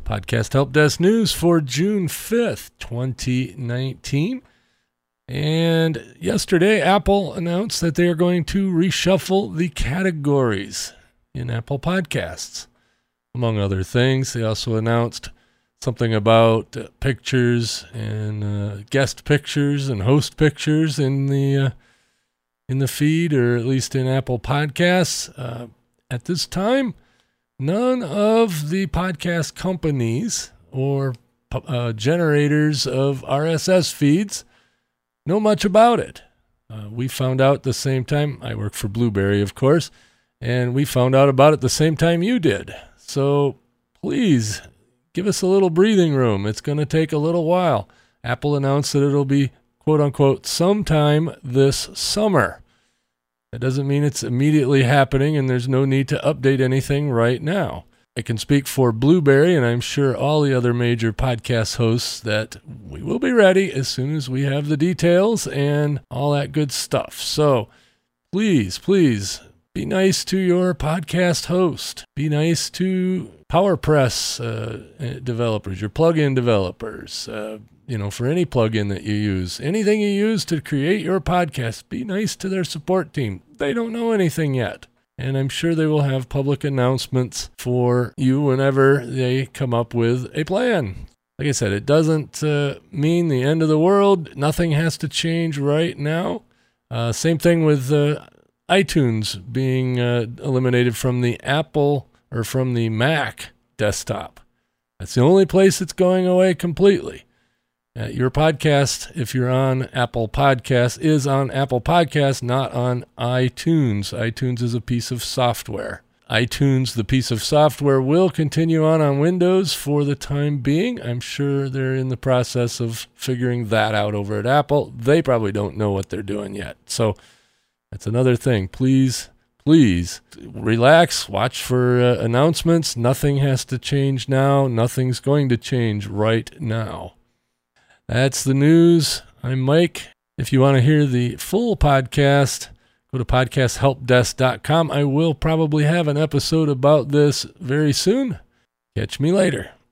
Podcast Help Desk News for June 5th, 2019. And yesterday, Apple announced that they are going to reshuffle the categories in Apple Podcasts. Among other things, they also announced something about pictures and guest pictures and host pictures in the feed, or at least in Apple Podcasts. At this time, none of the podcast companies or generators of RSS feeds know much about it. We found out at the same time. I work for Blueberry, of course, and we found out about it the same time you did. So please give us a little breathing room. It's going to take a little while. Apple announced that it'll be, quote unquote, sometime this summer. That doesn't mean it's immediately happening, and there's no need to update anything right now. I can speak for Blueberry, and I'm sure all the other major podcast hosts, that we will be ready as soon as we have the details and all that good stuff. So please be nice to your podcast host. Be nice to PowerPress developers, your plugin developers, for any plugin that you use. Anything you use to create your podcast, be nice to their support team. They don't know anything yet. And I'm sure they will have public announcements for you whenever they come up with a plan. Like I said, it doesn't mean the end of the world. Nothing has to change right now. Same thing with iTunes being eliminated from the Apple or from the Mac desktop. That's the only place it's going away completely. Your podcast, if you're on Apple Podcasts, is on Apple Podcasts, not on iTunes. iTunes is a piece of software. iTunes, the piece of software, will continue on Windows for the time being. I'm sure they're in the process of figuring that out over at Apple. They probably don't know what they're doing yet. So that's another thing. Please relax. Watch for announcements. Nothing has to change now. Nothing's going to change right now. That's the news. I'm Mike. If you want to hear the full podcast, go to podcasthelpdesk.com. I will probably have an episode about this very soon. Catch me later.